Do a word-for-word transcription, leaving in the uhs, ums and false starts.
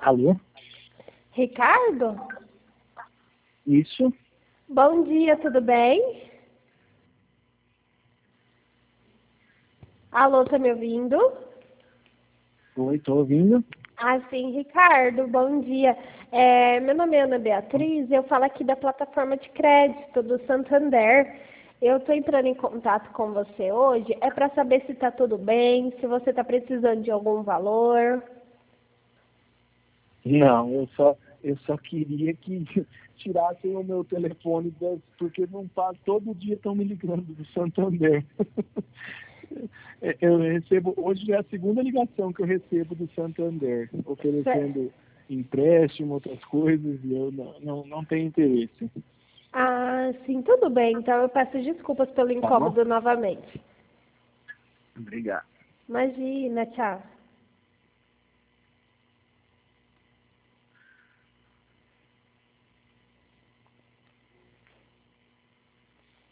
Alô? Ricardo? Isso? Bom dia, tudo bem? Alô, tá me ouvindo? Oi, tô ouvindo. Ah, sim, Ricardo, bom dia. É, meu nome é Ana Beatriz, eu falo aqui da plataforma de crédito do Santander. Eu estou entrando em contato com você hoje, é para saber se está tudo bem, se você está precisando de algum valor. Não, eu só, eu só queria que tirassem o meu telefone, das, porque não tá, todo dia estão me ligando do Santander. Eu recebo, hoje é a segunda ligação que eu recebo do Santander, oferecendo empréstimo, outras coisas, e eu não, não, não tenho interesse. Ah, sim, tudo bem. Então eu peço desculpas pelo Tá bom? incômodo novamente. Obrigado. Imagina, tchau.